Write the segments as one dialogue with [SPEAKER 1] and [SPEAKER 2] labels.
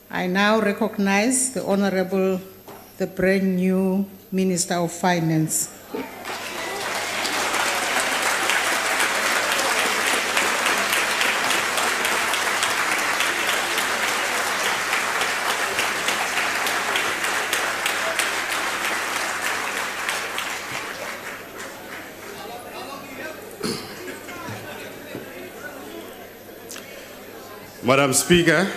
[SPEAKER 1] I now recognize the Honorable, the brand new Minister of Finance.
[SPEAKER 2] Madam Speaker,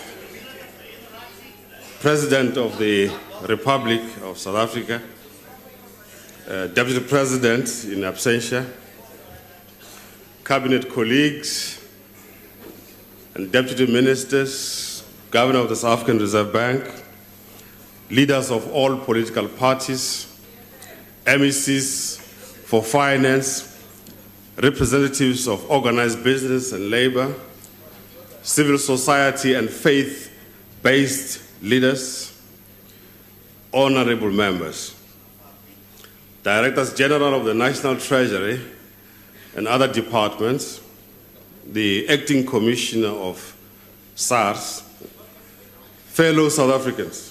[SPEAKER 2] President of the Republic of South Africa, Deputy President in absentia, Cabinet colleagues and Deputy Ministers, Governor of the South African Reserve Bank, leaders of all political parties, MECs for finance, representatives of organized business and labor, civil society and faith-based leaders, honorable members, Directors General of the National Treasury and other departments, the Acting Commissioner of SARS, fellow South Africans.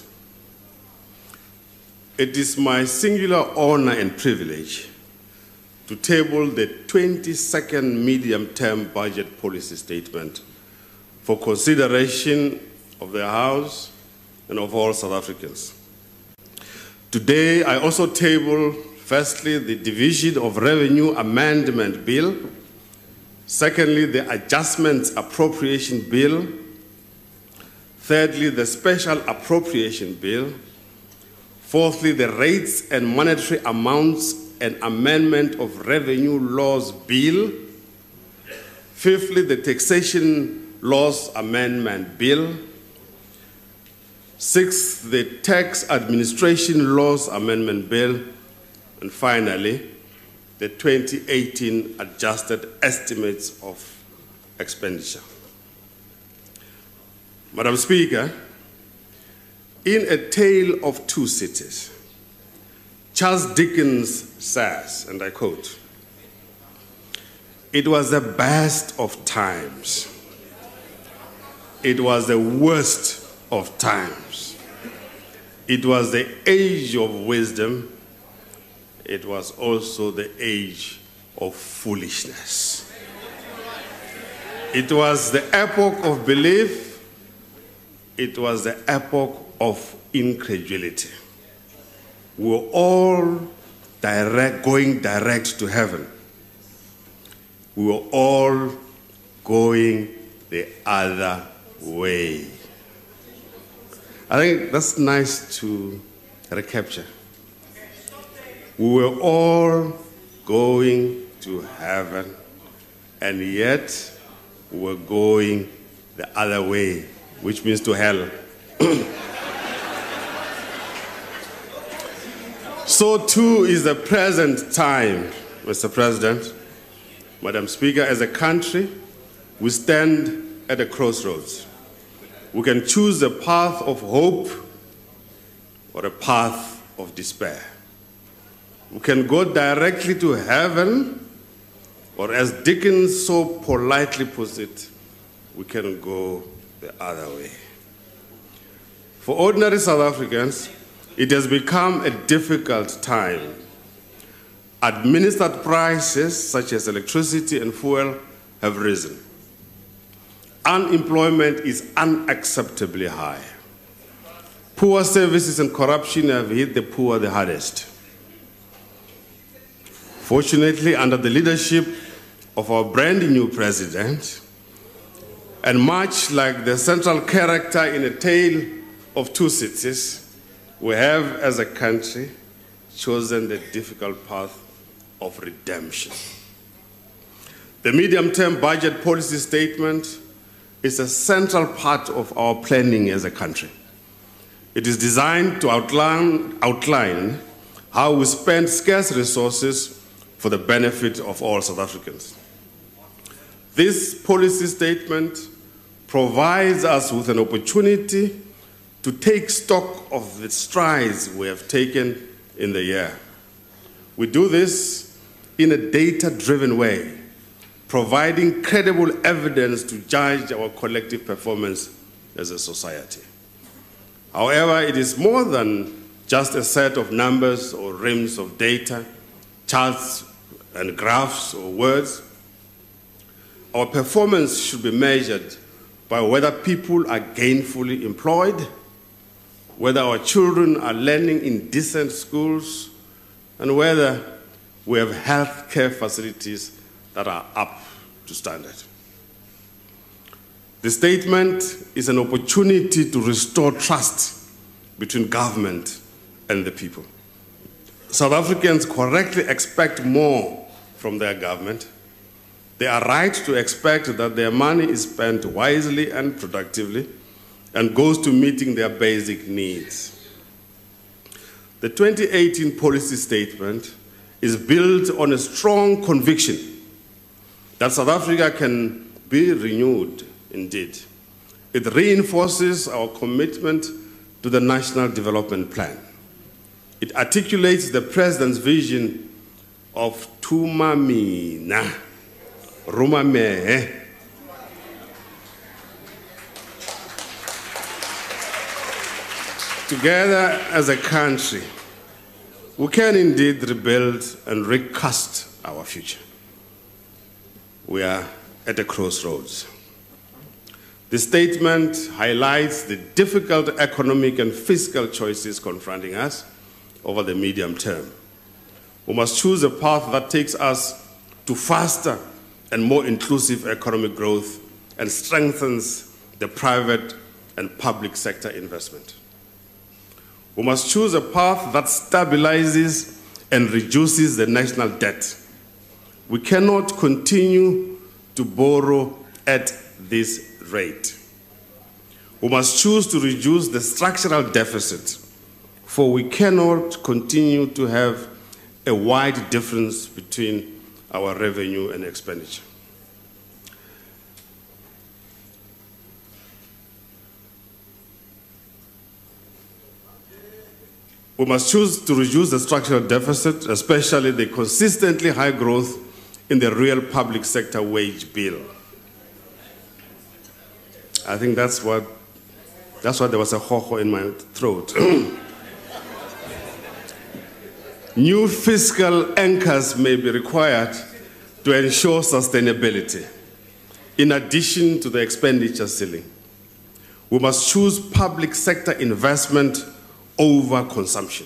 [SPEAKER 2] It is my singular honor and privilege to table the 22nd medium-term budget policy statement for consideration of the House and of all South Africans. Today, I also table, firstly, the Division of Revenue Amendment Bill, secondly, the Adjustments Appropriation Bill, thirdly, the Special Appropriation Bill, fourthly, the Rates and Monetary Amounts and Amendment of Revenue Laws Bill, fifthly, the Taxation Laws Amendment Bill, sixth, the Tax Administration Laws Amendment Bill, and finally, the 2018 Adjusted Estimates of Expenditure. Madam Speaker, in A Tale of Two Cities, Charles Dickens says, and I quote, "It was the best of times. It was the worst of times. It was the age of wisdom. It was also the age of foolishness. It was the epoch of belief. It was the epoch of incredulity. We were all going direct to heaven. We were all going the other way." I think that's nice to recapture. We were all going to heaven, and yet we were going the other way, which means to hell. So too is the present time, Mr. President. Madam Speaker, as a country, we stand at a crossroads. We can choose a path of hope or a path of despair. We can go directly to heaven, or as Dickens so politely puts it, we can go the other way. For ordinary South Africans, it has become a difficult time. Administered prices such as electricity and fuel have risen. Unemployment is unacceptably high. Poor services and corruption have hit the poor the hardest. Fortunately, under the leadership of our brand new president, and much like the central character in A Tale of Two Cities, we have, as a country, chosen the difficult path of redemption. The medium-term budget policy statement is a central part of our planning as a country. It is designed to outline how we spend scarce resources for the benefit of all South Africans. This policy statement provides us with an opportunity to take stock of the strides we have taken in the year. We do this in a data-driven way, providing credible evidence to judge our collective performance as a society. However, it is more than just a set of numbers or reams of data, charts and graphs or words. Our performance should be measured by whether people are gainfully employed, whether our children are learning in decent schools, and whether we have health care facilities that are up to standard. The statement is an opportunity to restore trust between government and the people. South Africans correctly expect more from their government. They are right to expect that their money is spent wisely and productively and goes to meeting their basic needs. The 2018 policy statement is built on a strong conviction that South Africa can be renewed indeed. It reinforces our commitment to the National Development Plan. It articulates the President's vision of Tumamina, Rumame. Together as a country, we can indeed rebuild and recast our future. We are at a crossroads. The statement highlights the difficult economic and fiscal choices confronting us over the medium term. We must choose a path that takes us to faster and more inclusive economic growth and strengthens the private and public sector investment. We must choose a path that stabilizes and reduces the national debt. We cannot continue to borrow at this rate. We must choose to reduce the structural deficit, for we cannot continue to have a wide difference between our revenue and expenditure. We must choose to reduce the structural deficit, especially the consistently high growth in the real public sector wage bill. I think that's why there was a ho-ho in my throat. New fiscal anchors may be required to ensure sustainability, in addition to the expenditure ceiling. We must choose public sector investment over consumption.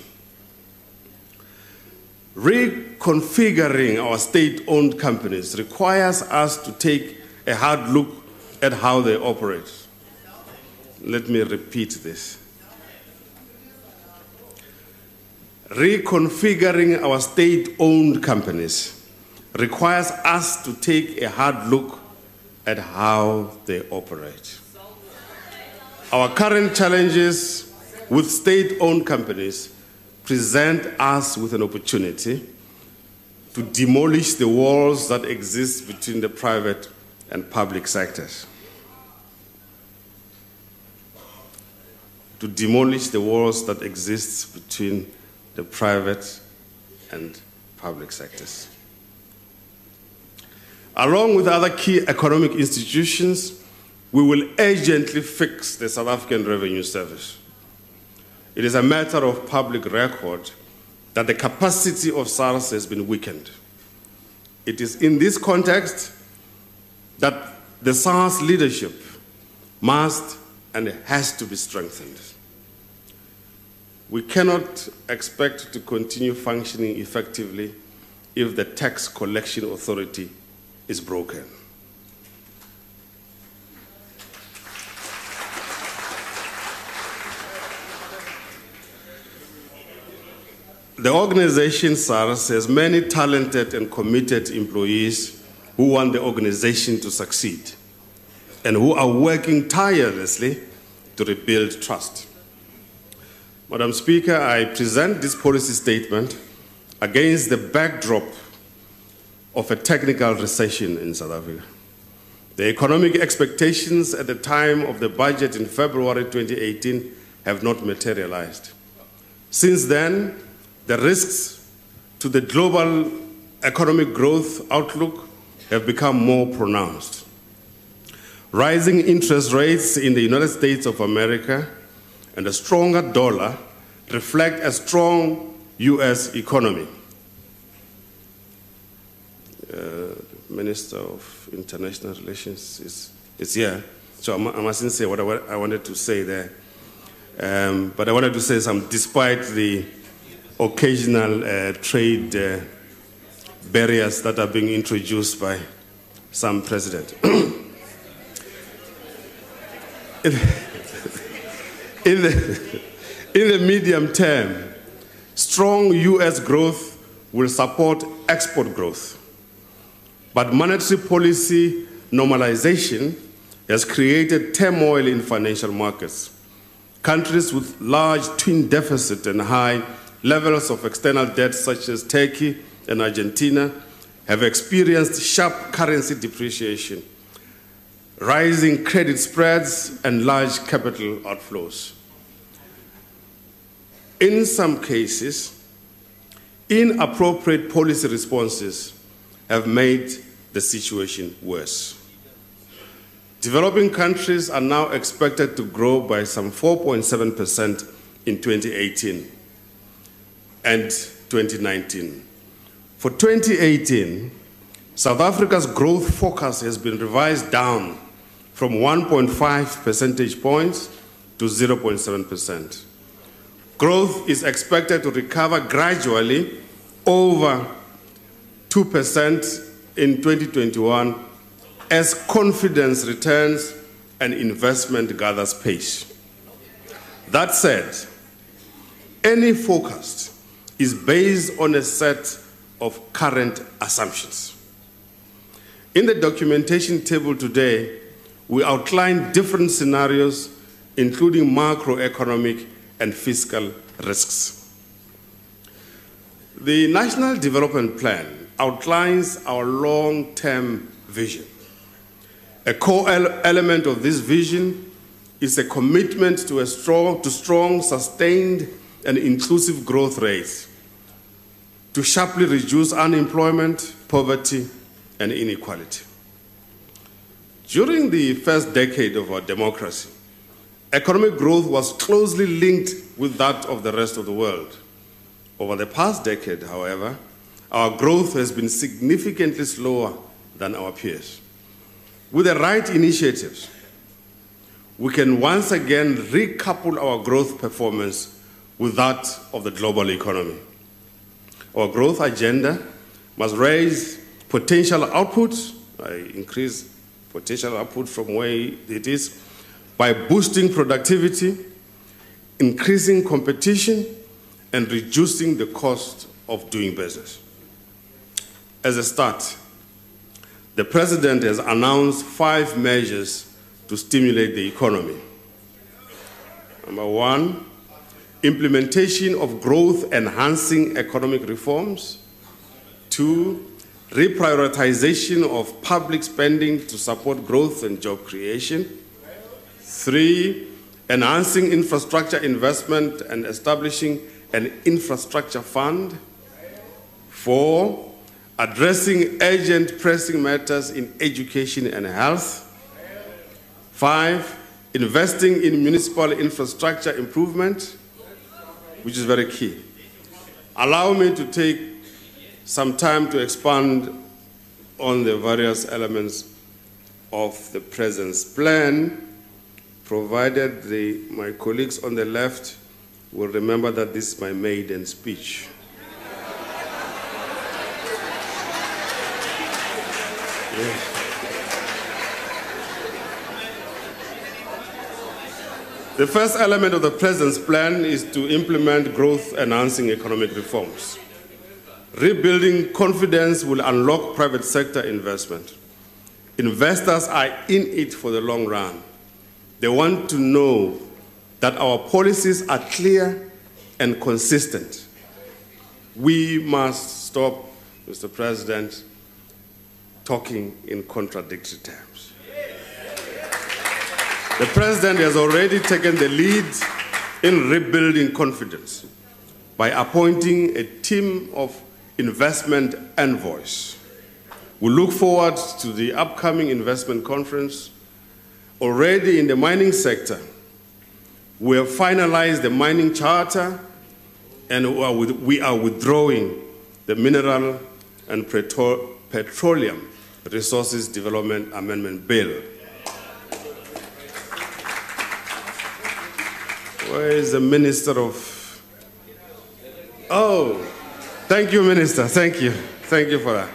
[SPEAKER 2] Reconfiguring our state-owned companies requires us to take a hard look at how they operate. Let me repeat this. Reconfiguring our state-owned companies requires us to take a hard look at how they operate. Our current challenges with state-owned companies present us with an opportunity to demolish the walls that exist between the private and public sectors. To demolish the walls that exist between the private and public sectors. Along with other key economic institutions, we will urgently fix the South African Revenue Service. It is a matter of public record that the capacity of SARS has been weakened. It is in this context that the SARS leadership must and has to be strengthened. We cannot expect to continue functioning effectively if the tax collection authority is broken. The organization SARS has many talented and committed employees who want the organization to succeed and who are working tirelessly to rebuild trust. Madam Speaker, I present this policy statement against the backdrop of a technical recession in South Africa. The economic expectations at the time of the budget in February 2018 have not materialized. Since then, the risks to the global economic growth outlook have become more pronounced. Rising interest rates in the United States of America and a stronger dollar reflect a strong U.S. economy. Minister of International Relations is here, so I mustn't say what I wanted to say there. But I wanted to say something, despite the occasional trade barriers that are being introduced by some president. In the medium term, strong U.S. growth will support export growth. But monetary policy normalization has created turmoil in financial markets. Countries with large twin deficit and high levels of external debt, such as Turkey and Argentina, have experienced sharp currency depreciation, rising credit spreads, and large capital outflows. In some cases, inappropriate policy responses have made the situation worse. Developing countries are now expected to grow by some 4.7% in 2018 and 2019. For 2018, South Africa's growth forecast has been revised down from 1.5 percentage points to 0.7%. Growth is expected to recover gradually over 2% in 2021 as confidence returns and investment gathers pace. That said, any forecast is based on a set of current assumptions. In the documentation table today, we outline different scenarios, including macroeconomic and fiscal risks. The National Development Plan outlines our long-term vision. A core element of this vision is a commitment to strong, sustained, and inclusive growth rates to sharply reduce unemployment, poverty, and inequality. During the first decade of our democracy, economic growth was closely linked with that of the rest of the world. Over the past decade, however, our growth has been significantly slower than our peers. With the right initiatives, we can once again recouple our growth performance with that of the global economy. Our growth agenda must raise potential output, increase potential output from where it is, by boosting productivity, increasing competition, and reducing the cost of doing business. As a start, the President has announced 5 measures to stimulate the economy. Number 1, implementation of growth-enhancing economic reforms. 2, reprioritization of public spending to support growth and job creation. 3, enhancing infrastructure investment and establishing an infrastructure fund. 4, addressing urgent pressing matters in education and health. 5, investing in municipal infrastructure improvement, which is very key. Allow me to take some time to expand on the various elements of the President's plan, provided my colleagues on the left will remember that this is my maiden speech. The first element of the President's plan is to implement growth-enhancing economic reforms. Rebuilding confidence will unlock private sector investment. Investors are in it for the long run. They want to know that our policies are clear and consistent. We must stop, Mr. President, talking in contradictory terms. The President has already taken the lead in rebuilding confidence by appointing a team of investment envoys. We look forward to the upcoming investment conference. Already in the mining sector, We have finalized the mining charter, and we are withdrawing the Mineral and Petroleum Resources Development Amendment Bill. Where is the Minister of... Oh, thank you, Minister. Thank you. Thank you for that.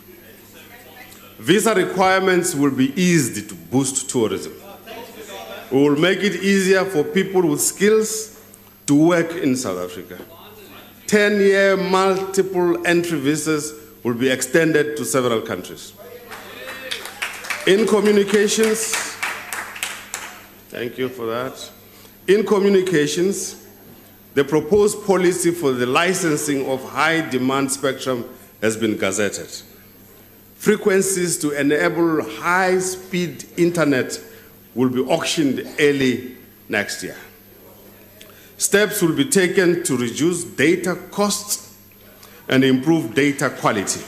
[SPEAKER 2] Visa requirements will be eased to boost tourism. We will make it easier for people with skills to work in South Africa. 10-year multiple entry visas will be extended to several countries. In communications, thank you for that. In communications, the proposed policy for the licensing of high-demand spectrum has been gazetted. Frequencies to enable high-speed internet will be auctioned early next year. Steps will be taken to reduce data costs and improve data quality.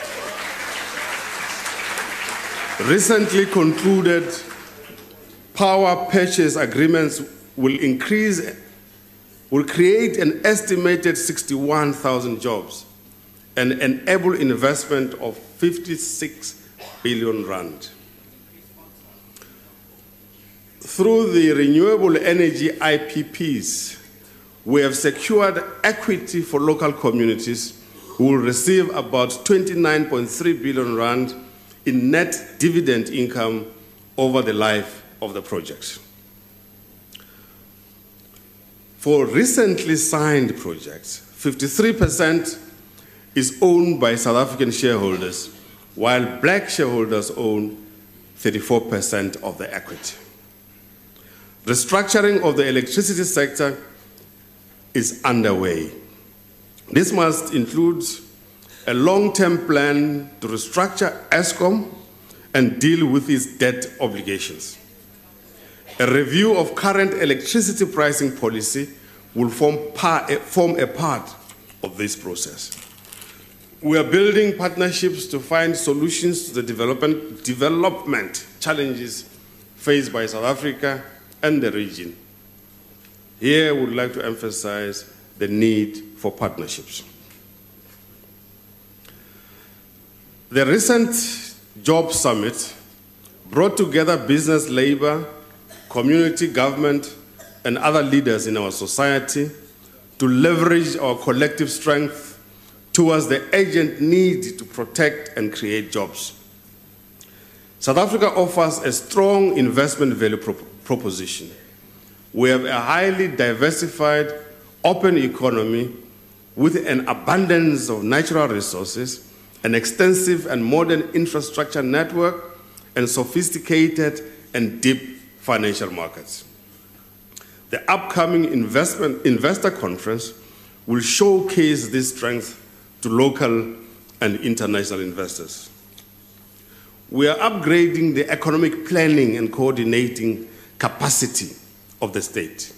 [SPEAKER 2] Recently concluded power purchase agreements will create an estimated 61,000 jobs and enable investment of 56 billion rand. Through the renewable energy IPPs, we have secured equity for local communities who will receive about 29.3 billion rand in net dividend income over the life of the projects. For recently signed projects, 53% is owned by South African shareholders, while black shareholders own 34% of the equity. Restructuring of the electricity sector is underway. This must include a long-term plan to restructure Eskom and deal with its debt obligations. A review of current electricity pricing policy will form a part of this process. We are building partnerships to find solutions to the development challenges faced by South Africa and the region. Here, we would like to emphasize the need for partnerships. The recent Job Summit brought together business, labor, community, government, and other leaders in our society to leverage our collective strength towards the urgent need to protect and create jobs. South Africa offers a strong investment value proposition. We have a highly diversified, open economy with an abundance of natural resources, an extensive and modern infrastructure network, and sophisticated and deep financial markets. The upcoming investor conference will showcase this strength to local and international investors. We are upgrading the economic planning and coordinating capacity of the state.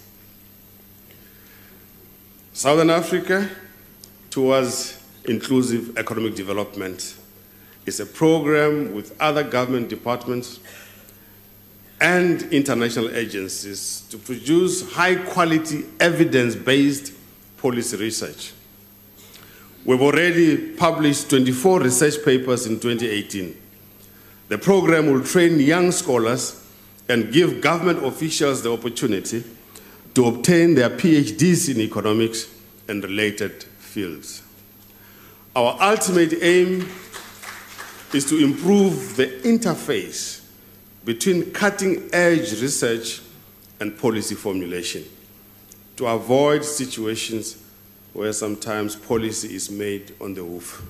[SPEAKER 2] Southern Africa towards inclusive economic development is a program with other government departments and international agencies to produce high-quality, evidence-based policy research. We've already published 24 research papers in 2018. The program will train young scholars and give government officials the opportunity to obtain their PhDs in economics and related fields. Our ultimate aim is to improve the interface between cutting-edge research and policy formulation, to avoid situations where sometimes policy is made on the hoof.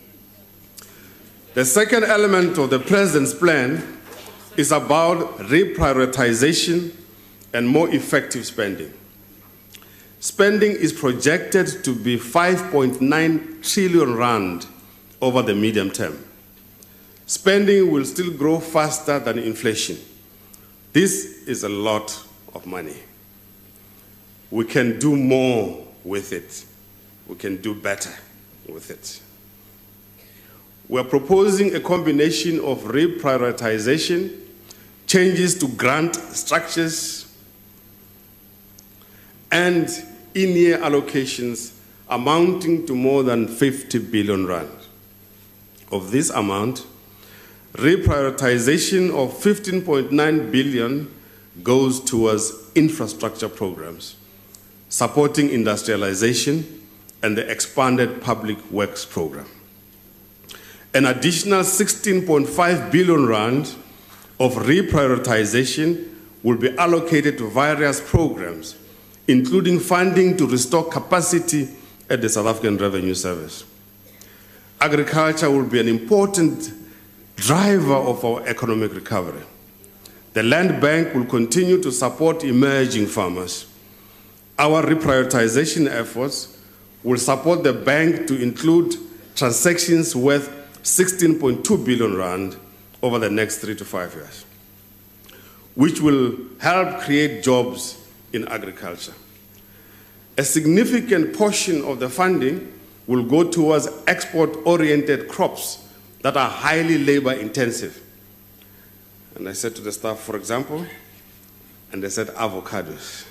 [SPEAKER 2] The second element of the President's plan is about reprioritization and more effective spending. Spending is projected to be 5.9 trillion rand over the medium term. Spending will still grow faster than inflation. This is a lot of money. We can do more with it. We can do better with it. We are proposing a combination of reprioritization, changes to grant structures, and in-year allocations amounting to more than 50 billion rand. Of this amount, reprioritization of 15.9 billion goes towards infrastructure programs, supporting industrialization and the expanded public works program. An additional 16.5 billion rand of reprioritization will be allocated to various programs, including funding to restore capacity at the South African Revenue Service. Agriculture will be an important driver of our economic recovery. The Land Bank will continue to support emerging farmers. Our reprioritization efforts will support the bank to include transactions worth 16.2 billion rand over the next 3 to 5 years, which will help create jobs in agriculture. A significant portion of the funding will go towards export-oriented crops that are highly labor-intensive. And I said to the staff, for example, and they said avocados.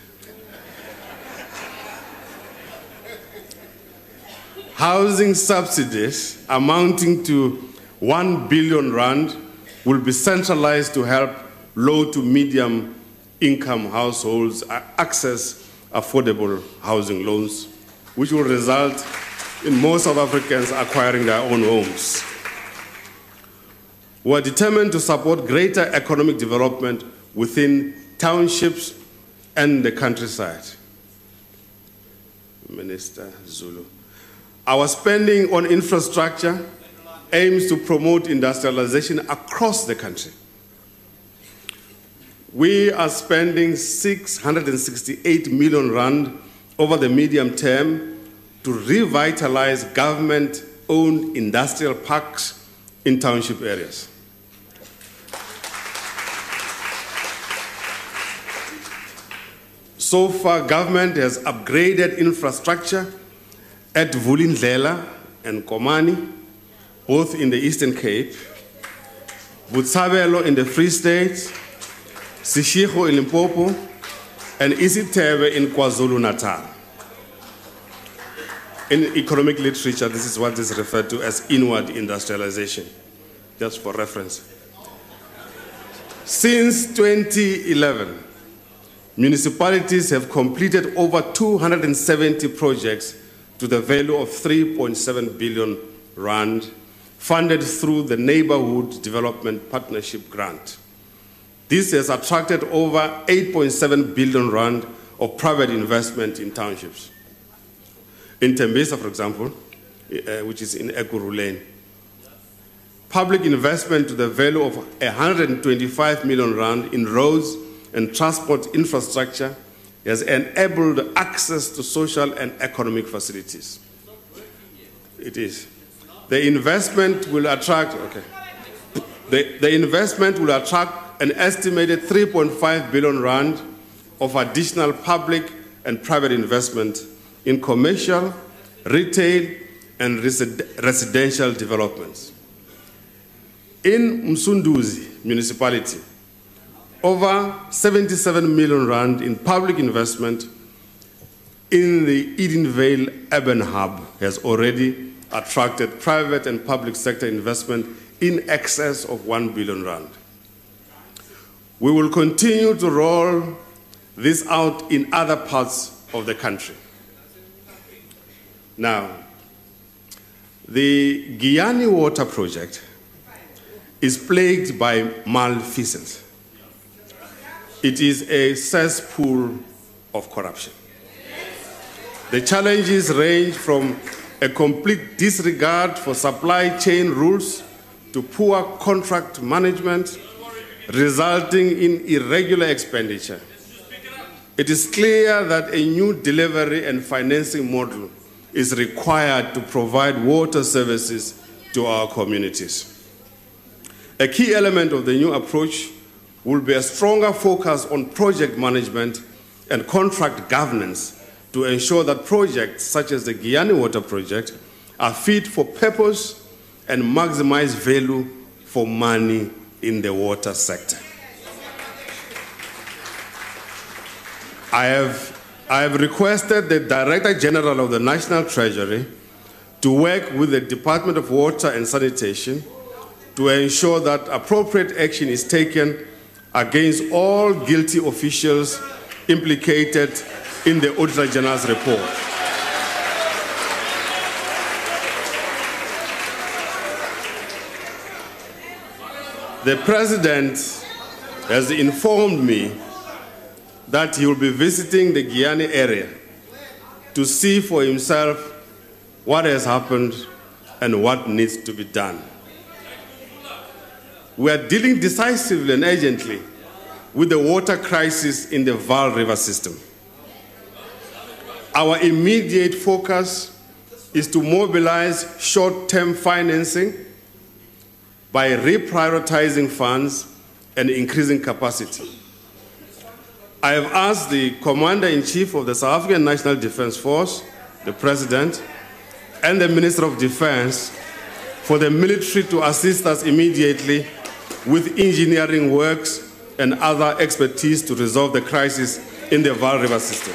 [SPEAKER 2] Housing subsidies amounting to 1 billion rand will be centralized to help low to medium income households access affordable housing loans, which will result in most South Africans acquiring their own homes. We are determined to support greater economic development within townships and the countryside. Minister Zulu. Our spending on infrastructure aims to promote industrialization across the country. We are spending 668 million rand over the medium term to revitalize government-owned industrial parks in township areas. So far, government has upgraded infrastructure at Vulindlela and Komani, both in the Eastern Cape, Botshabelo in the Free State, Seshego in Limpopo, and Isithebe in KwaZulu-Natal. In economic literature, this is what is referred to as inward industrialization, just for reference. Since 2011, municipalities have completed over 270 projects to the value of 3.7 billion rand, funded through the Neighborhood Development Partnership Grant. This has attracted over 8.7 billion rand of private investment in townships. In Tembisa, for example, which is in Ekurhuleni, public investment to the value of 125 million rand in roads and transport infrastructure has enabled access to social and economic facilities. It is. The investment will attract, the investment will attract an estimated 3.5 billion rand of additional public and private investment in commercial, retail, and residential developments. In Msunduzi municipality, over 77 million rand in public investment in the Edenvale Urban Hub has already attracted private and public sector investment in excess of 1 billion rand. We will continue to roll this out in other parts of the country. Now, the Giyani Water Project is plagued by malfeasance. It is a cesspool of corruption. The challenges range from a complete disregard for supply chain rules to poor contract management, resulting in irregular expenditure. It is clear that a new delivery and financing model is required to provide water services to our communities. A key element of the new approach will be a stronger focus on project management and contract governance to ensure that projects such as the Giyani Water Project are fit for purpose and maximize value for money in the water sector. I have I have requested the Director General of the National Treasury to work with the Department of Water and Sanitation to ensure that appropriate action is taken against all guilty officials implicated in the Auditor General's report. The President has informed me that he will be visiting the Guyana area to see for himself what has happened and what needs to be done. We are dealing decisively and urgently with the water crisis in the Vaal River system. Our immediate focus is to mobilize short-term financing by reprioritizing funds and increasing capacity. I have asked the Commander-in-Chief of the South African National Defence Force, the President, and the Minister of Defence for the military to assist us immediately with engineering works and other expertise to resolve the crisis in the Vaal River system.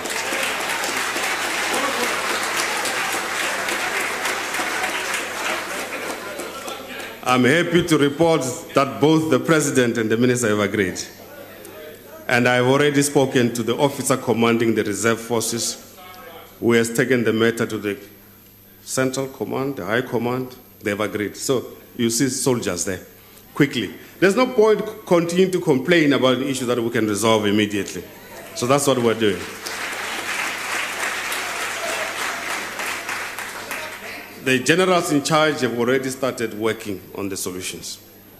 [SPEAKER 2] I'm happy to report that both the President and the Minister have agreed. And I've already spoken to the officer commanding the reserve forces, who has taken the matter to the Central Command, the High Command. They've agreed. So you see soldiers there. Quickly. There's no point continuing to complain about an issue that we can resolve immediately. So that's what we're doing. The generals in charge have already started working on the solutions.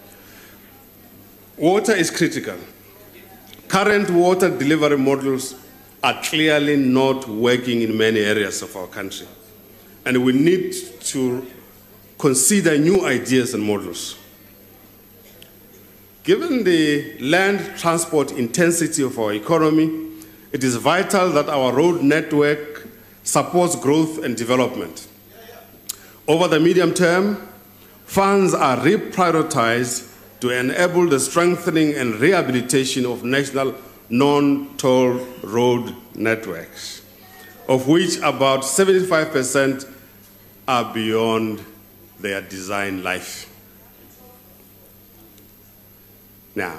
[SPEAKER 2] Water is critical. Current water delivery models are clearly not working in many areas of our country. And we need to consider new ideas and models. Given the land transport intensity of our economy, it is vital that our road network supports growth and development. Over the medium term, funds are reprioritized to enable the strengthening and rehabilitation of national non-toll road networks, of which about 75% are beyond their design life. Now,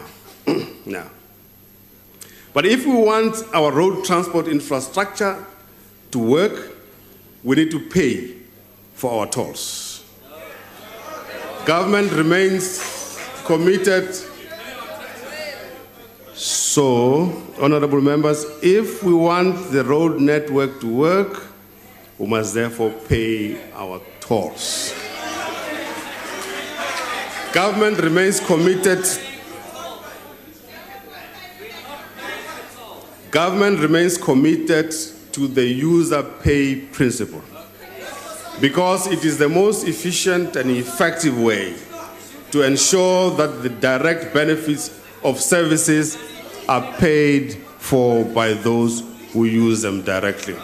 [SPEAKER 2] but if we want our road transport infrastructure to work, we need to pay for our tolls. Government remains committed. So, honorable members, if we want the road network to work, we must therefore pay our tolls. Government remains committed. Government remains committed to the user pay principle, because it is the most efficient and effective way to ensure that the direct benefits of services are paid for by those who use them directly.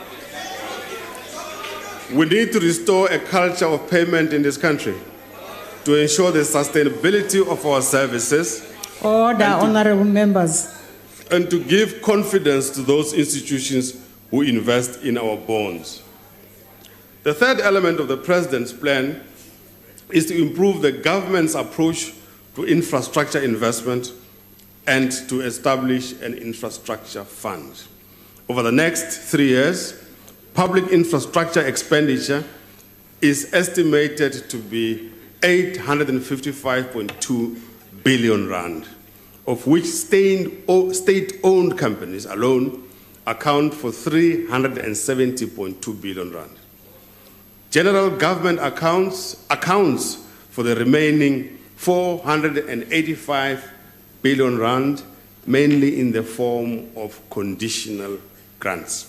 [SPEAKER 2] We need to restore a culture of payment in this country to ensure the sustainability of our services.
[SPEAKER 1] Order, honorable members.
[SPEAKER 2] And to give confidence to those institutions who invest in our bonds. The third element of the President's plan is to improve the government's approach to infrastructure investment and to establish an infrastructure fund. Over the next 3 years, public infrastructure expenditure is estimated to be 855.2 billion rand, of which state-owned companies alone account for 370.2 billion rand. General government accounts for the remaining 485 billion rand, mainly in the form of conditional grants.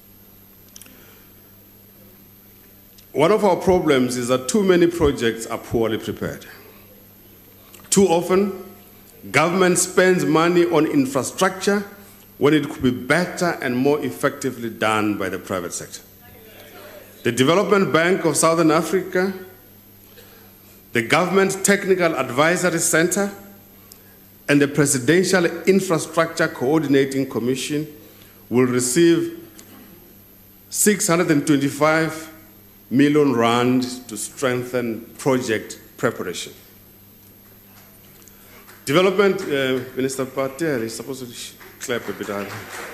[SPEAKER 2] One of our problems is that too many projects are poorly prepared. Too often, government spends money on infrastructure when it could be better and more effectively done by the private sector. The Development Bank of Southern Africa, the Government Technical Advisory Center, and the Presidential Infrastructure Coordinating Commission will receive 625 million rand to strengthen project preparation. Development, Minister Patel is supposed to clap a bit harder.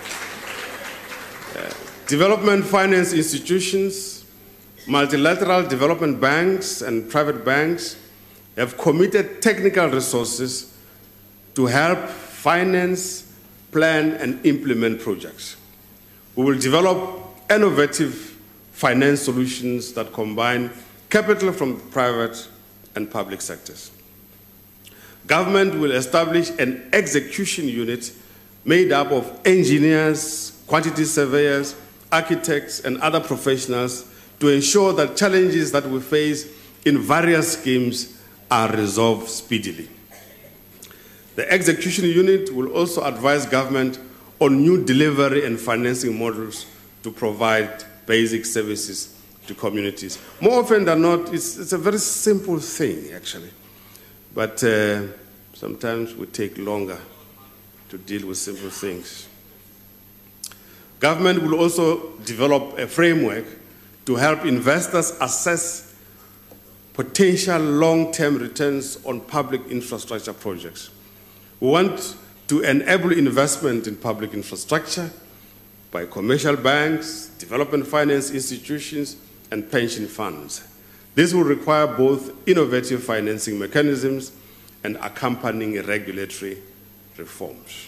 [SPEAKER 2] Development finance institutions, multilateral development banks and private banks have committed technical resources to help finance, plan and implement projects. We will develop innovative finance solutions that combine capital from private and public sectors. Government will establish an execution unit made up of engineers, quantity surveyors, architects, and other professionals to ensure that challenges that we face in various schemes are resolved speedily. The execution unit will also advise government on new delivery and financing models to provide basic services to communities. More often than not, it's a very simple thing, actually. But sometimes we take longer to deal with simple things. Government will also develop a framework to help investors assess potential long-term returns on public infrastructure projects. We want to enable investment in public infrastructure by commercial banks, development finance institutions, and pension funds. This will require both innovative financing mechanisms and accompanying regulatory reforms.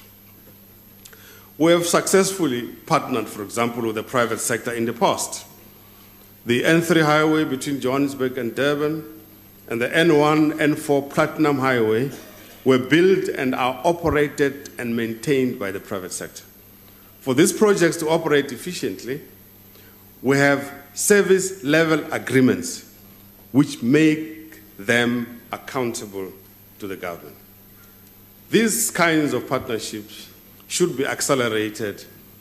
[SPEAKER 2] We have successfully partnered, for example, with the private sector in the past. The N3 highway between Johannesburg and Durban and the N1, N4 Platinum Highway were built and are operated and maintained by the private sector. For these projects to operate efficiently, we have service level agreements which make them accountable to the government. These kinds of partnerships should be accelerated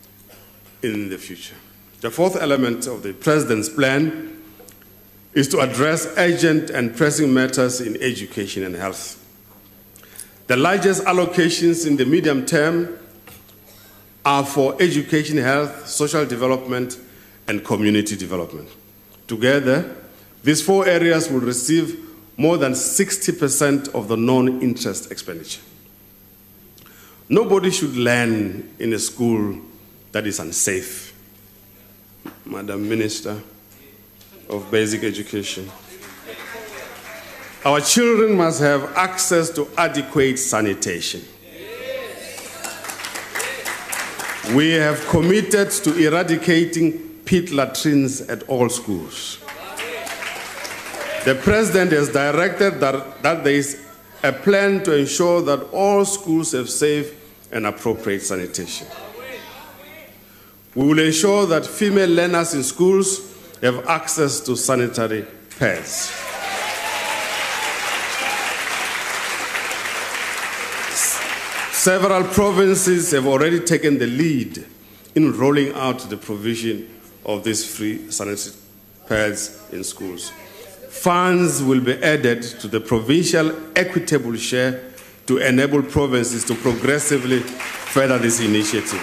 [SPEAKER 2] in the future. The fourth element of the President's plan is to address urgent and pressing matters in education and health. The largest allocations in the medium term are for education, health, social development, and community development. Together, these four areas will receive more than 60% of the non-interest expenditure. Nobody should learn in a school that is unsafe. Madam Minister of Basic Education. Our children must have access to adequate sanitation. We have committed to eradicating pit latrines at all schools. The President has directed that there is a plan to ensure that all schools have safe and appropriate sanitation. We will ensure that female learners in schools have access to sanitary pads. Several provinces have already taken the lead in rolling out the provision of these free sanitary pads in schools. Funds will be added to the provincial equitable share to enable provinces to progressively further this initiative.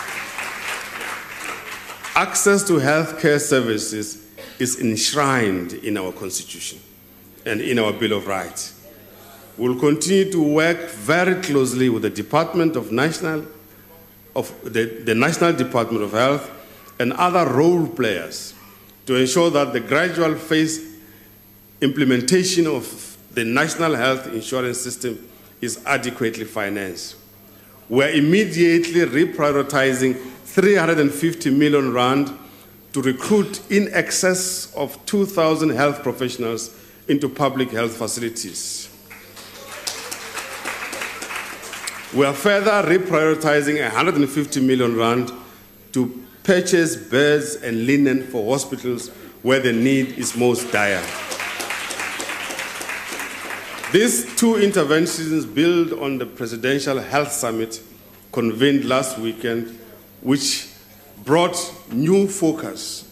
[SPEAKER 2] Access to healthcare services is enshrined in our Constitution and in our Bill of Rights. We will continue to work very closely with the National Department of Health and other role players to ensure that the gradual phase implementation of the National Health Insurance System is adequately financed. We are immediately reprioritizing 350 million rand to recruit in excess of 2,000 health professionals into public health facilities. We are further reprioritizing 150 million rand to purchase beds and linen for hospitals where the need is most dire. These two interventions build on the Presidential Health Summit convened last weekend, which has brought new focus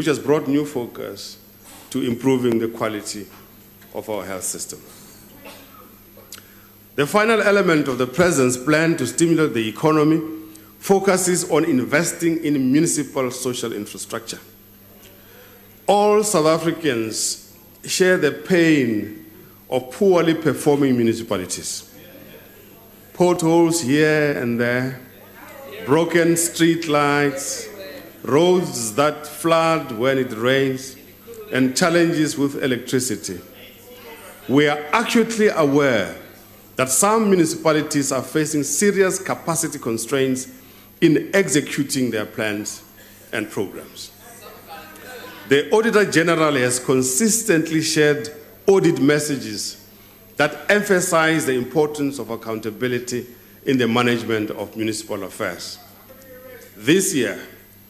[SPEAKER 2] to improving the quality of our health system. The final element of the President's plan to stimulate the economy focuses on investing in municipal social infrastructure. All South Africans share the pain of poorly performing municipalities. Potholes here and there, broken street lights, roads that flood when it rains, and challenges with electricity. We are acutely aware that some municipalities are facing serious capacity constraints in executing their plans and programs. The Auditor General has consistently shared audit messages that emphasize the importance of accountability in the management of municipal affairs. This year,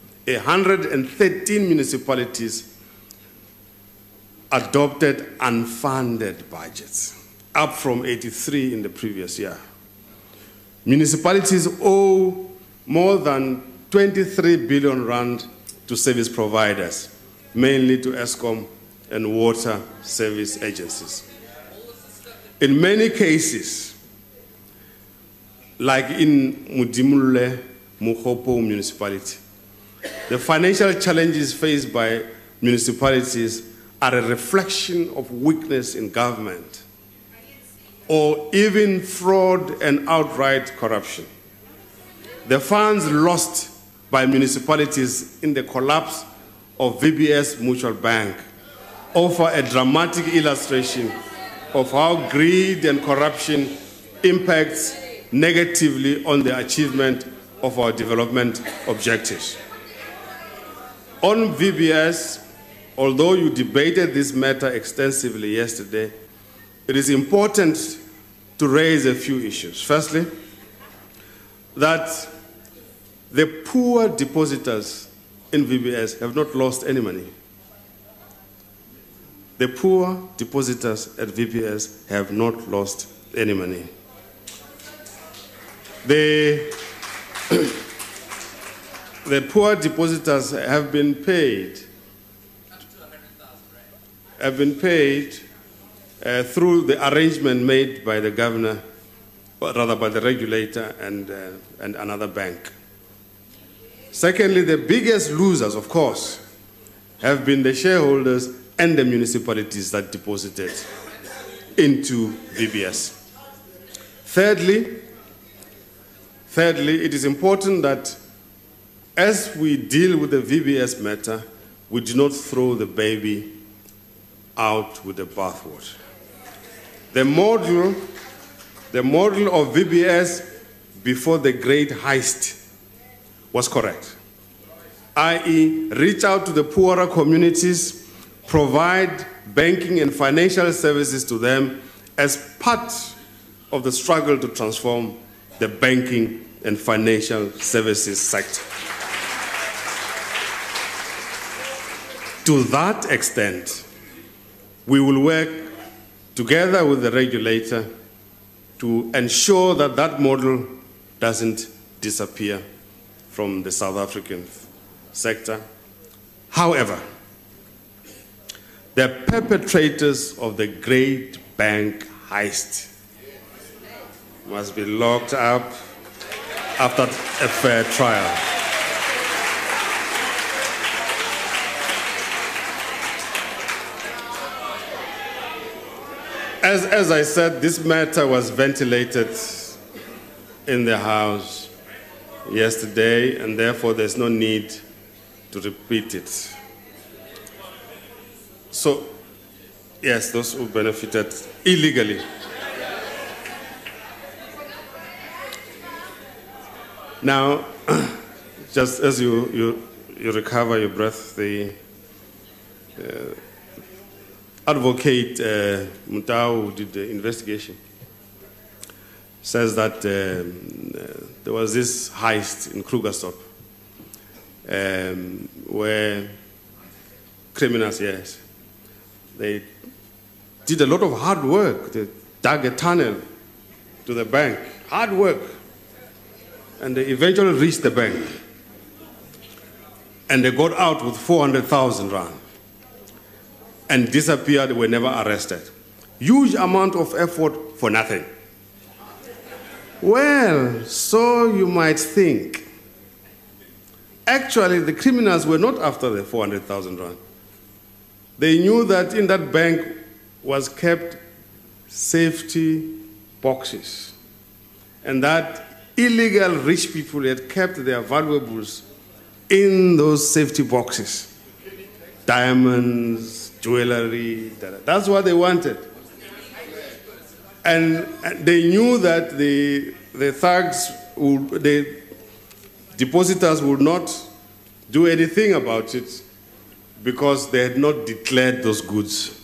[SPEAKER 2] 113 municipalities adopted unfunded budgets, up from 83 in the previous year. Municipalities owe more than 23 billion rand to service providers, mainly to Eskom and water service agencies. In many cases, like in Mudimule Mukhopo municipality, the financial challenges faced by municipalities are a reflection of weakness in government or even fraud and outright corruption. The funds lost by municipalities in the collapse of VBS Mutual Bank offer a dramatic illustration of how greed and corruption impacts negatively on the achievement of our development objectives. On VBS, although you debated this matter extensively yesterday, it is important to raise a few issues. Firstly, that the poor depositors in VBS have not lost any money. The poor depositors at VBS have not lost any money. The poor depositors have been paid. Have been paid through the arrangement made by the governor, or rather by the regulator and another bank. Secondly, the biggest losers, of course, have been the shareholders and the municipalities that deposited into VBS. Thirdly, it is important that as we deal with the VBS matter, we do not throw the baby out with the bathwater. The model of VBS before the great heist was correct, i.e., reach out to the poorer communities, provide banking and financial services to them as part of the struggle to transform the banking and financial services sector. To that extent, we will work together with the regulator to ensure that that model doesn't disappear from the South African sector. However, the perpetrators of the great bank heist must be locked up after a fair trial. As I said, this matter was ventilated in the House yesterday, and therefore there's no need to repeat it. So, yes, those who benefited illegally. Now, just as you recover your breath, the advocate Mutau, who did the investigation, says that there was this heist in Krugersdorp where criminals, yes, they did a lot of hard work. They dug a tunnel to the bank, hard work, and they eventually reached the bank. And they got out with 400,000 rand and disappeared, were never arrested. Huge amount of effort for nothing. Well, so you might think. actually the criminals were not after the 400,000 rand. They knew that in that bank was kept safety boxes, and that illegal rich people had kept their valuables in those safety boxes. Diamonds, jewelry, that's what they wanted. And they knew that the thugs, the depositors would not do anything about it because they had not declared those goods.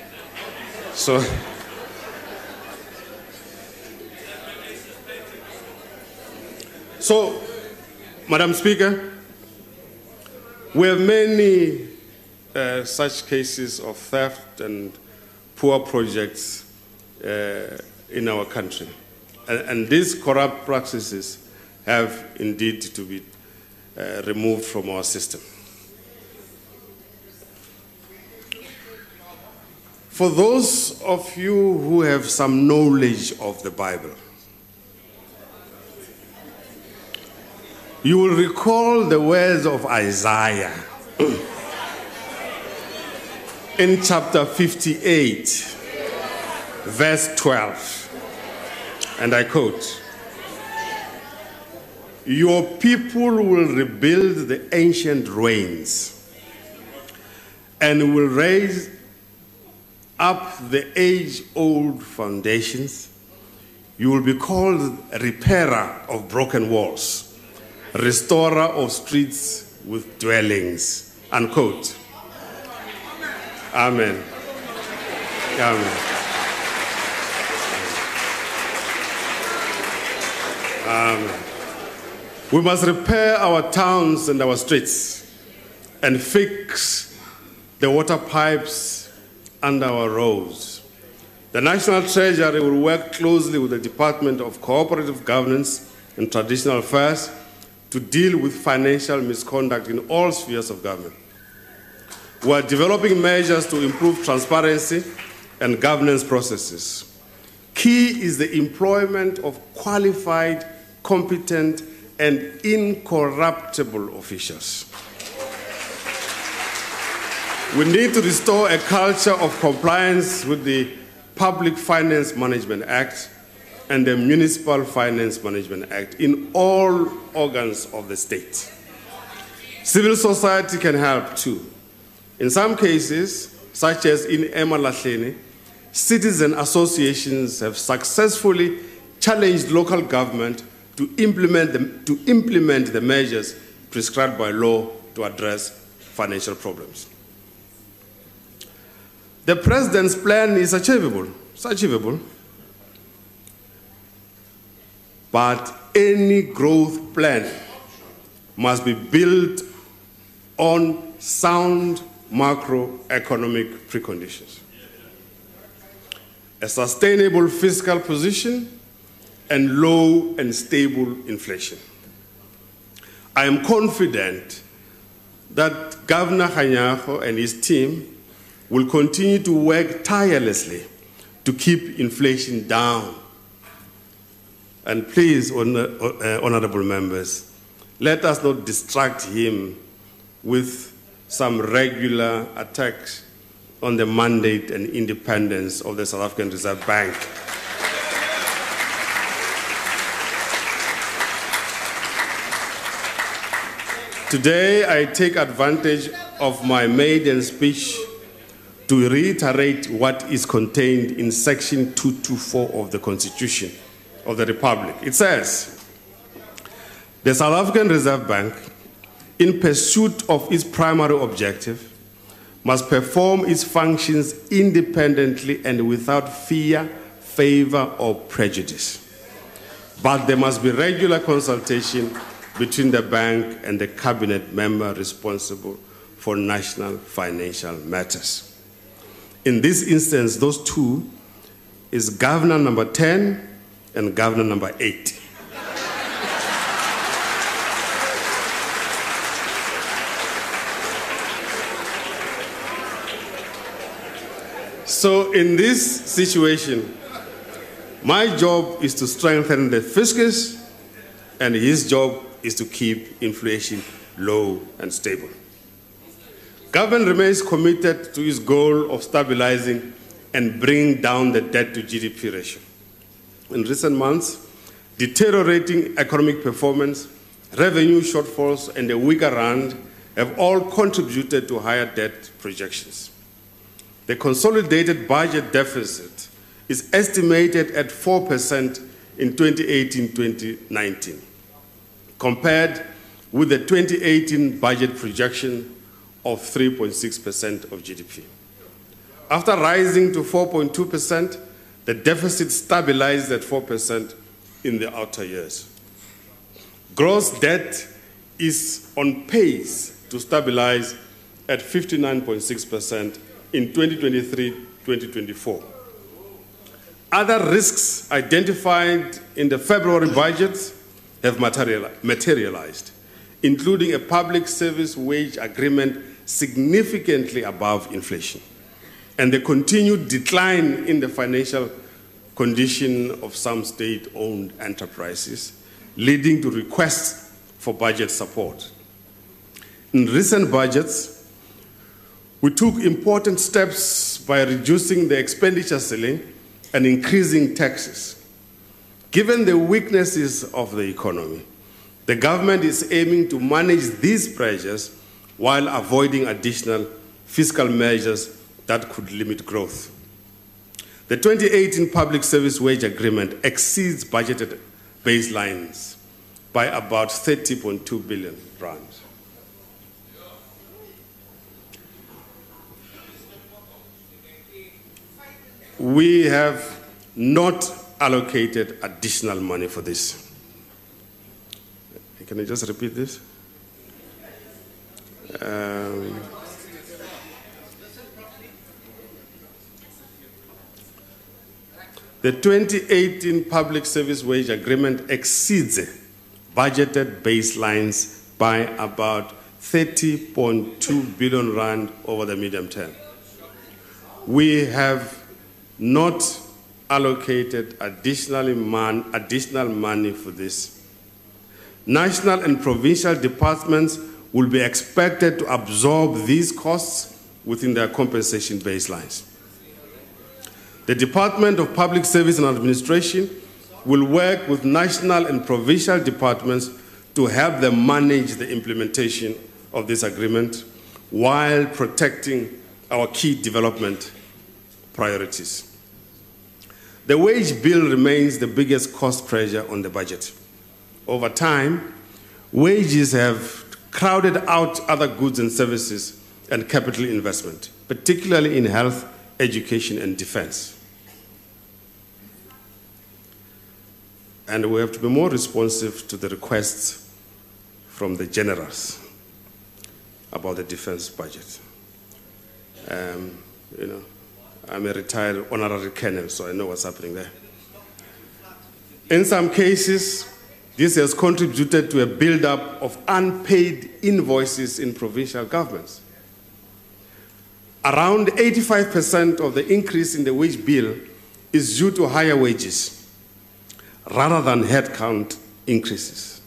[SPEAKER 2] So, Madam Speaker, we have many such cases of theft and poor projects in our country. And these corrupt practices have indeed to be removed from our system. For those of you who have some knowledge of the Bible, you will recall the words of Isaiah in chapter 58, verse 12. And I quote, "Your people will rebuild the ancient ruins and will raise up the age-old foundations. You will be called a repairer of broken walls, restorer of streets with dwellings." Unquote. Amen. Amen. Amen. We must repair our towns and our streets and fix the water pipes under our roads. The National Treasury will work closely with the Department of Cooperative Governance and Traditional Affairs to deal with financial misconduct in all spheres of government. We are developing measures to improve transparency and governance processes. Key is the employment of qualified, competent, and incorruptible officials. We need to restore a culture of compliance with the Public Finance Management Act and the Municipal Finance Management Act in all organs of the state. Civil society can help too. In some cases, such as in eMalahleni, citizen associations have successfully challenged local government to implement the measures prescribed by law to address financial problems. The President's plan is achievable. It's achievable. But any growth plan must be built on sound macroeconomic preconditions, a sustainable fiscal position, and low and stable inflation. I am confident that Governor Kganyago and his team will continue to work tirelessly to keep inflation down. And please, honorable members, let us not distract him with some regular attacks on the mandate and independence of the South African Reserve Bank. Today, I take advantage of my maiden speech to reiterate what is contained in Section 224 of the Constitution of the Republic. It says, "The South African Reserve Bank, in pursuit of its primary objective, must perform its functions independently and without fear, favor, or prejudice. But there must be regular consultation between the bank and the cabinet member responsible for national financial matters." In this instance, those two is Governor number 10 and Governor number 8. So in this situation, my job is to strengthen the fiscus, and his job is to keep inflation low and stable. Government remains committed to its goal of stabilizing and bringing down the debt to GDP ratio. In recent months, deteriorating economic performance, revenue shortfalls, and a weaker rand have all contributed to higher debt projections. The consolidated budget deficit is estimated at 4% in 2018-2019, compared with the 2018 budget projection of 3.6% of GDP. After rising to 4.2%, the deficit stabilized at 4% in the outer years. Gross debt is on pace to stabilize at 59.6% in 2023-2024. Other risks identified in the February budget have materialized, including a public service wage agreement significantly above inflation, and the continued decline in the financial condition of some state-owned enterprises, leading to requests for budget support. In recent budgets, we took important steps by reducing the expenditure ceiling and increasing taxes. Given the weaknesses of the economy, the government is aiming to manage these pressures while avoiding additional fiscal measures that could limit growth. The 2018 Public Service Wage Agreement exceeds budgeted baselines by about 30.2 billion rand. We have not allocated additional money for this. Can I just repeat this? The 2018 Public Service Wage Agreement exceeds budgeted baselines by about 30.2 billion rand over the medium term. We have not allocated additional money for this. National and provincial departments will be expected to absorb these costs within their compensation baselines. The Department of Public Service and Administration will work with national and provincial departments to help them manage the implementation of this agreement while protecting our key development priorities. The wage bill remains the biggest cost pressure on the budget. Over time, wages have crowded out other goods and services and capital investment, particularly in health, education, and defense. And we have to be more responsive to the requests from the generals about the defense budget. I'm a retired honorary colonel, so I know what's happening there. In some cases, this has contributed to a buildup of unpaid invoices in provincial governments. Around 85% of the increase in the wage bill is due to higher wages rather than headcount increases.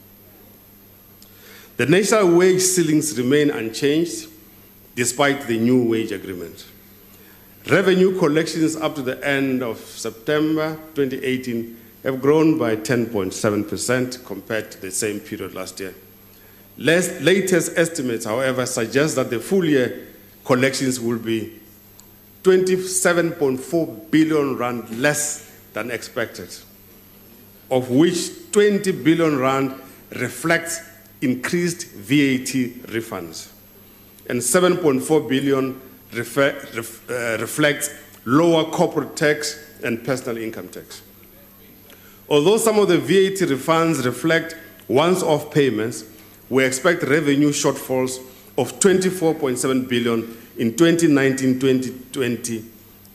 [SPEAKER 2] The national wage ceilings remain unchanged despite the new wage agreement. Revenue collections up to the end of September 2018 have grown by 10.7% compared to the same period last year. Latest estimates, however, suggest that the full year collections will be 27.4 billion rand less than expected, of which 20 billion rand reflects increased VAT refunds, and 7.4 billion reflects lower corporate tax and personal income tax. Although some of the VAT refunds reflect once-off payments, we expect revenue shortfalls of 24.7 billion in 2019-2020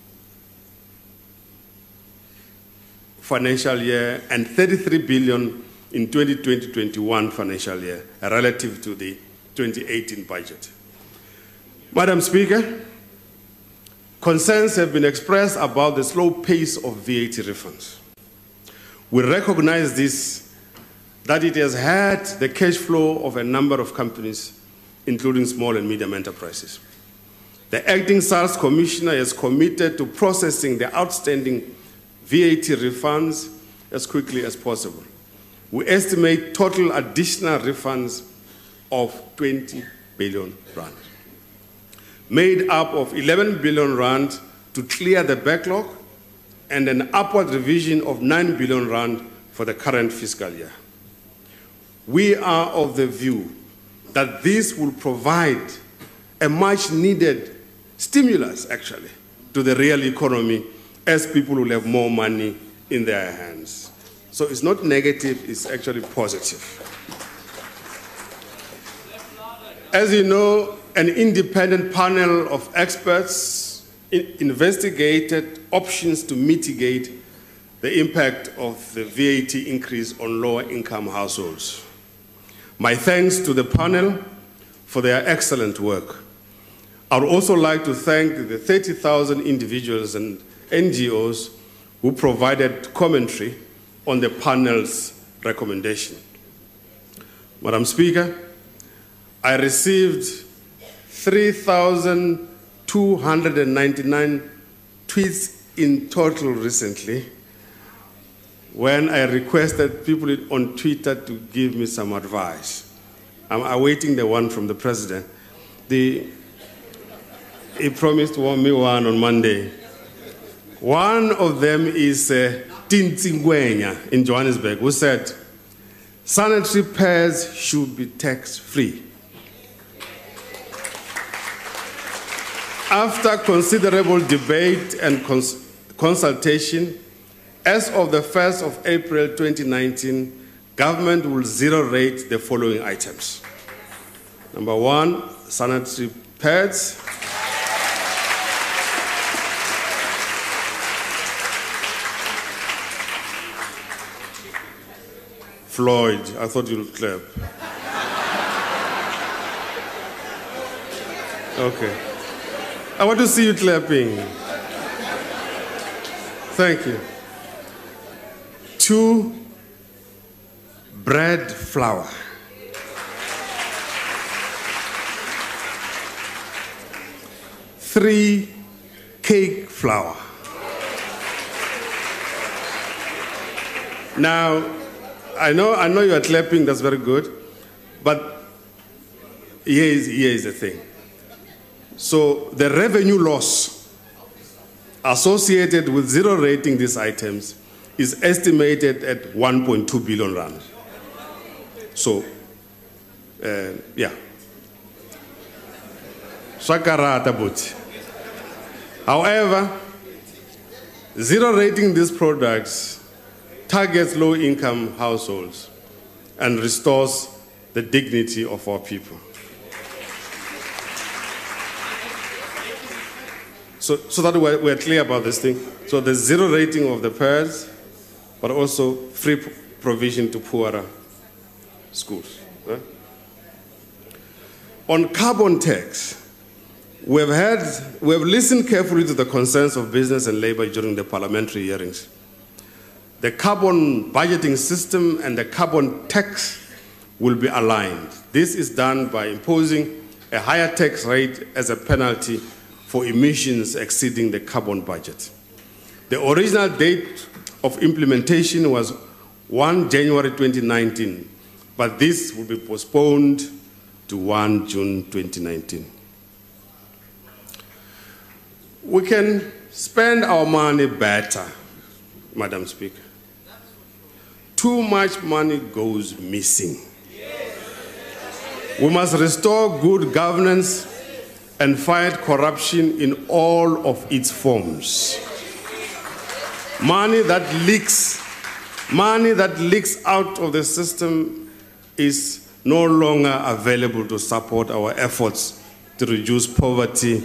[SPEAKER 2] financial year and 33 billion in 2020-21 financial year relative to the 2018 budget. Madam Speaker, concerns have been expressed about the slow pace of VAT refunds. We recognize this that it has had the cash flow of a number of companies, including small and medium enterprises. The acting SARS commissioner is committed to processing the outstanding VAT refunds as quickly as possible. We estimate total additional refunds of 20 billion rand, made up of 11 billion rand to clear the backlog and an upward revision of 9 billion rand for the current fiscal year. We are of the view that this will provide a much needed stimulus, actually, to the real economy as people will have more money in their hands. So it's not negative, it's actually positive. As you know, an independent panel of experts investigated options to mitigate the impact of the VAT increase on lower-income households. My thanks to the panel for their excellent work. I would also like to thank the 30,000 individuals and NGOs who provided commentary on the panel's recommendation. Madam Speaker, I received 3,299 tweets in total recently when I requested people on Twitter to give me some advice. I'm awaiting the one from the president. He promised me one on Monday. One of them is Tintsi Ngwenya in Johannesburg, who said, sanitary pads should be tax-free. After considerable debate and consultation, as of the 1st of April 2019, government will zero rate the following items. Number one, sanitary pads. Floyd, I thought you'd clap. Okay. I want to see you clapping. Thank you. 2, bread flour. 3, cake flour. Now, I know you are clapping, that's very good, but here is the thing. So the revenue loss associated with zero rating these items is estimated at 1.2 billion rand. So, yeah. Shakarata but. However, zero rating these products targets low-income households and restores the dignity of our people. So that we're clear about this thing. So the zero rating of the pads, but also free provision to poorer schools. Right? On carbon tax, we have listened carefully to the concerns of business and labor during the parliamentary hearings. The carbon budgeting system and the carbon tax will be aligned. This is done by imposing a higher tax rate as a penalty for emissions exceeding the carbon budget. The original date of implementation was 1 January 2019, but this will be postponed to 1 June 2019. We can spend our money better, Madam Speaker. Too much money goes missing. We must restore good governance and fight corruption in all of its forms. Money that leaks out of the system is no longer available to support our efforts to reduce poverty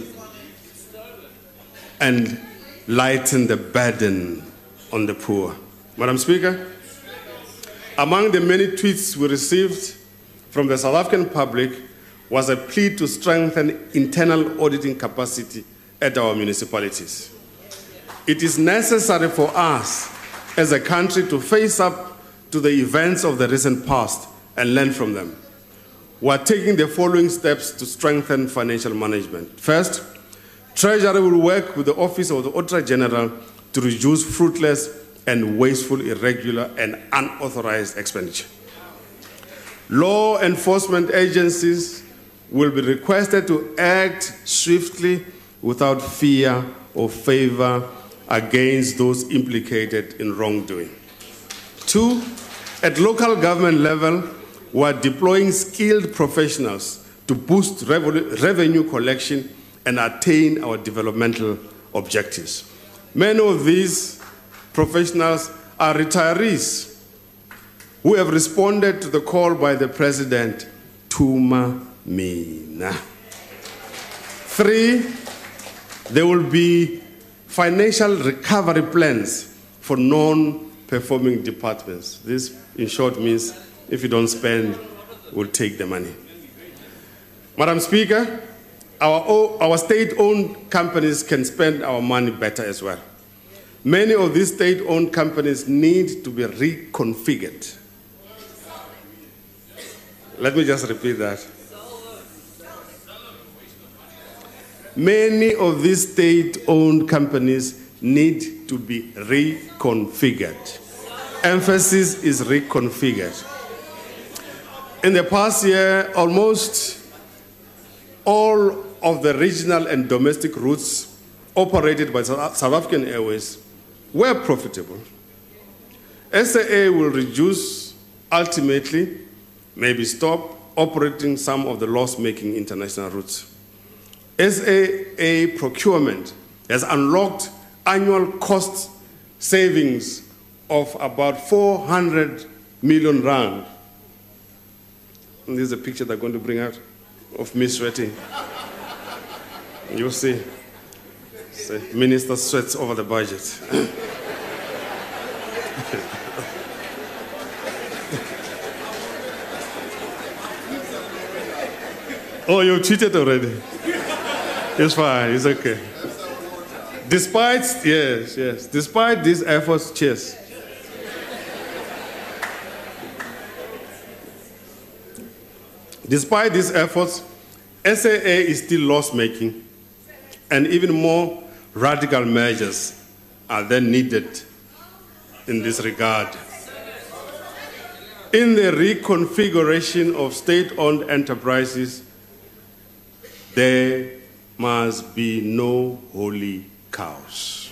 [SPEAKER 2] and lighten the burden on the poor. Madam Speaker, among the many tweets we received from the South African public was a plea to strengthen internal auditing capacity at our municipalities. It is necessary for us as a country to face up to the events of the recent past and learn from them. We are taking the following steps to strengthen financial management. First, Treasury will work with the Office of the Auditor General to reduce fruitless and wasteful, irregular, and unauthorized expenditure. Law enforcement agencies will be requested to act swiftly without fear or favor against those implicated in wrongdoing. Two, at local government level, we are deploying skilled professionals to boost revenue collection and attain our developmental objectives. Many of these professionals are retirees who have responded to the call by the President, Tuma Mina. Three, there will be financial recovery plans for non-performing departments. This, in short, means if you don't spend, we'll take the money. Madam Speaker, our state-owned companies can spend our money better as well. Many of these state-owned companies need to be reconfigured. Let me just repeat that. Many of these state-owned companies need to be reconfigured. Emphasis is reconfigured. In the past year, almost all of the regional and domestic routes operated by South African Airways were profitable. SAA will reduce, ultimately, maybe stop operating some of the loss-making international routes. SAA procurement has unlocked annual cost savings of about 400 million rand. And this is a picture they're going to bring out of Miss Retty. You'll see. The minister sweats over the budget. Oh, you cheated already. It's fine, it's okay. Despite these efforts, cheers. Despite these efforts, SAA is still loss-making, and even more radical measures are then needed in this regard. In the reconfiguration of state-owned enterprises, there must be no holy cows.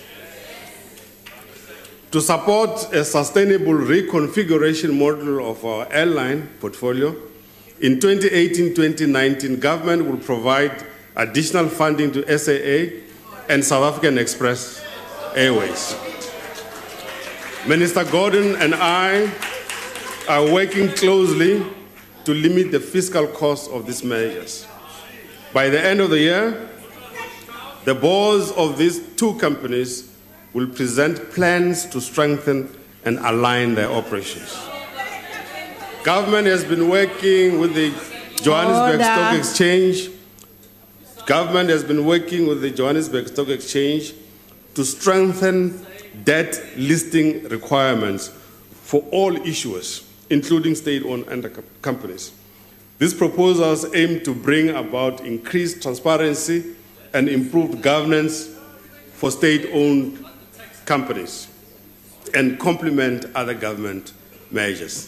[SPEAKER 2] To support a sustainable reconfiguration model of our airline portfolio, in 2018-2019, government will provide additional funding to SAA and South African Express Airways. Minister Gordon and I are working closely to limit the fiscal cost of these measures. By the end of the year, the boards of these two companies will present plans to strengthen and align their operations. Government has been working with the Johannesburg Stock Exchange. Government has been working with the Johannesburg Stock Exchange to strengthen debt listing requirements for all issuers, including state-owned companies. These proposals aim to bring about increased transparency and improved governance for state-owned companies and complement other government measures.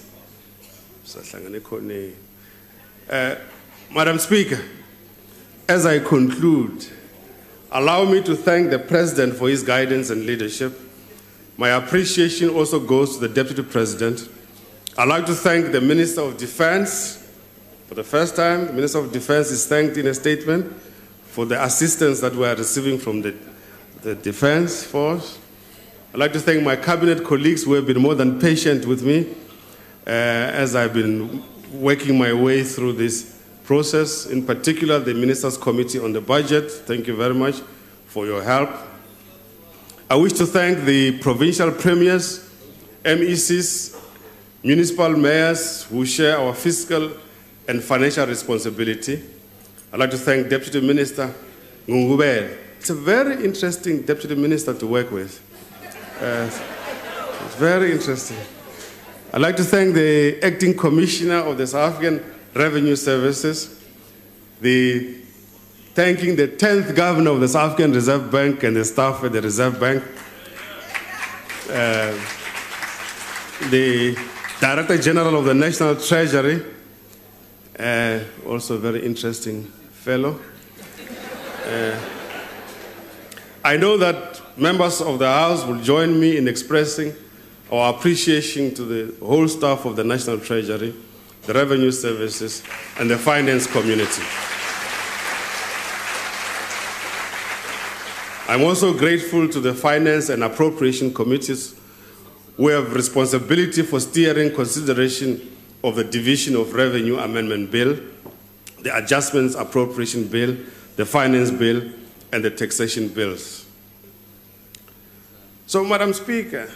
[SPEAKER 2] Madam Speaker, as I conclude, allow me to thank the President for his guidance and leadership. My appreciation also goes to the Deputy President. I'd like to thank the Minister of Defense. For the first time, the Minister of Defense is thanked in a statement for the assistance that we are receiving from the Defense Force. I'd like to thank my cabinet colleagues who have been more than patient with me as I've been working my way through this process, in particular the Ministers' Committee on the Budget. Thank you very much for your help. I wish to thank the provincial premiers, MECs, municipal mayors who share our fiscal and financial responsibility. I'd like to thank Deputy Minister Ngubele. It's a very interesting Deputy Minister to work with. It's very interesting. I'd like to thank the Acting Commissioner of the South African Revenue Services, thanking the 10th Governor of the South African Reserve Bank and the staff at the Reserve Bank, the Director General of the National Treasury, also a very interesting fellow. I know that members of the House will join me in expressing our appreciation to the whole staff of the National Treasury, the Revenue Services, and the finance community. I'm also grateful to the Finance and Appropriation Committees who have responsibility for steering consideration of the Division of Revenue Amendment Bill, the Adjustments Appropriation Bill, the Finance Bill, and the Taxation Bills. So, Madam Speaker,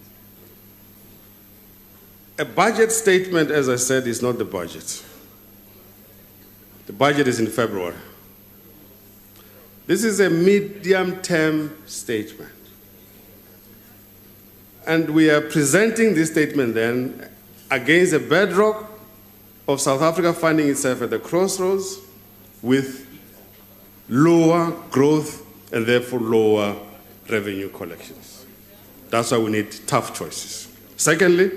[SPEAKER 2] a budget statement, as I said, is not the budget. The budget is in February. This is a medium-term statement. And we are presenting this statement then against a bedrock of South Africa finding itself at the crossroads with lower growth and therefore lower revenue collections. That's why we need tough choices. Secondly,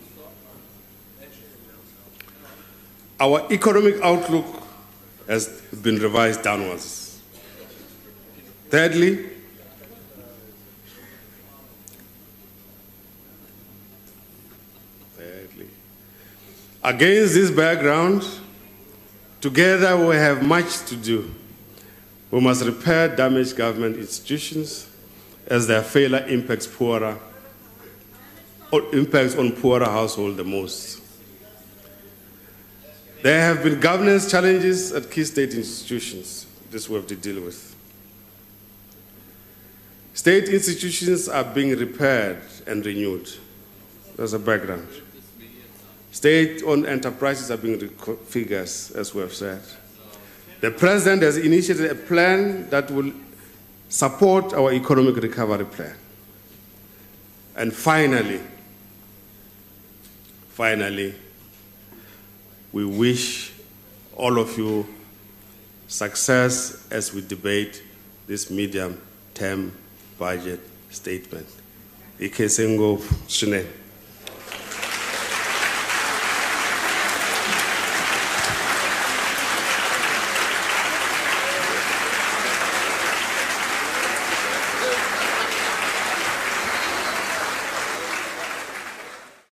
[SPEAKER 2] our economic outlook has been revised downwards. Thirdly, against this background, together we have much to do. We must repair damaged government institutions as their failure impacts on poorer households the most. There have been governance challenges at key state institutions. This we have to deal with. State institutions are being repaired and renewed. That's a background. State-owned enterprises are being reconfigured, as we have said. The President has initiated a plan that will support our economic recovery plan. And finally, we wish all of you success as we debate this medium-term budget statement. Ikesengo Shune.